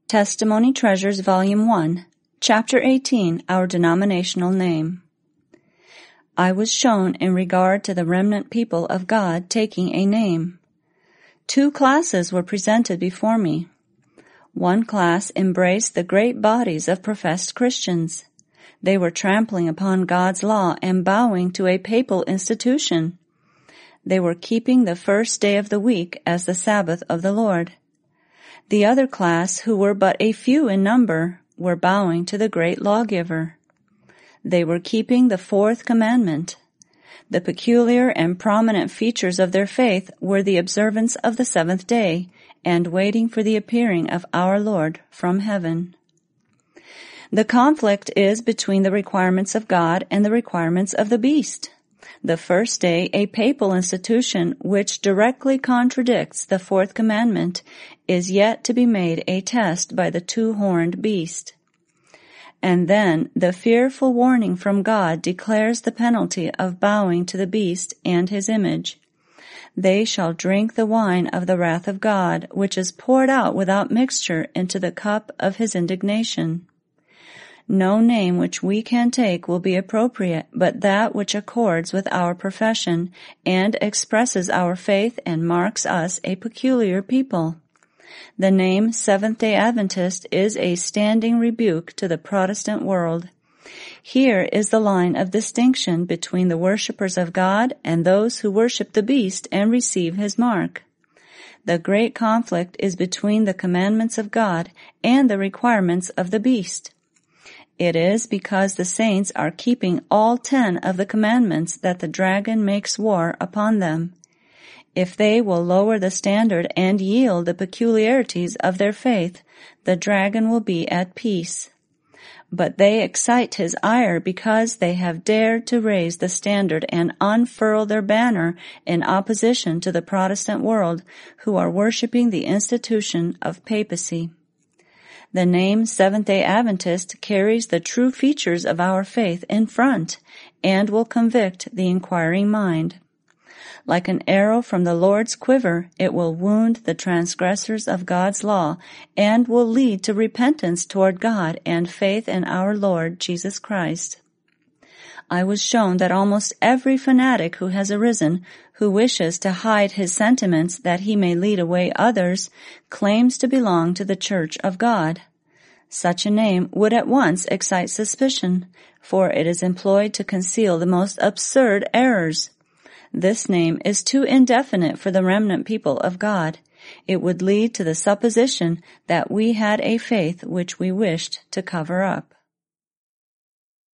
Testimony Treasures, Volume 1, Chapter 18, Our Denominational Name. I was shown in regard to the remnant people of God taking a name. 2 classes were presented before me. One class embraced the great bodies of professed Christians. They were trampling upon God's law and bowing to a papal institution. They were keeping the first day of the week as the Sabbath of the Lord. The other class, who were but a few in number, were bowing to the great lawgiver. They were keeping the 4th commandment. The peculiar and prominent features of their faith were the observance of the 7th day and waiting for the appearing of our Lord from heaven. The conflict is between the requirements of God and the requirements of the beast. The first day, a papal institution which directly contradicts the 4th commandment, is yet to be made a test by the 2-horned beast. And then the fearful warning from God declares the penalty of bowing to the beast and his image. They shall drink the wine of the wrath of God, which is poured out without mixture into the cup of his indignation. No name which we can take will be appropriate, but that which accords with our profession and expresses our faith and marks us a peculiar people. The name Seventh-day Adventist is a standing rebuke to the Protestant world. Here is the line of distinction between the worshippers of God and those who worship the beast and receive his mark. The great conflict is between the commandments of God and the requirements of the beast. It is because the saints are keeping all 10 of the commandments that the dragon makes war upon them. If they will lower the standard and yield the peculiarities of their faith, the dragon will be at peace. But they excite his ire because they have dared to raise the standard and unfurl their banner in opposition to the Protestant world, who are worshiping the institution of papacy. The name Seventh-day Adventist carries the true features of our faith in front and will convict the inquiring mind. Like an arrow from the Lord's quiver, it will wound the transgressors of God's law and will lead to repentance toward God and faith in our Lord Jesus Christ. I was shown that almost every fanatic who has arisen, who wishes to hide his sentiments that he may lead away others, claims to belong to the Church of God. Such a name would at once excite suspicion, for it is employed to conceal the most absurd errors. This name is too indefinite for the remnant people of God. It would lead to the supposition that we had a faith which we wished to cover up.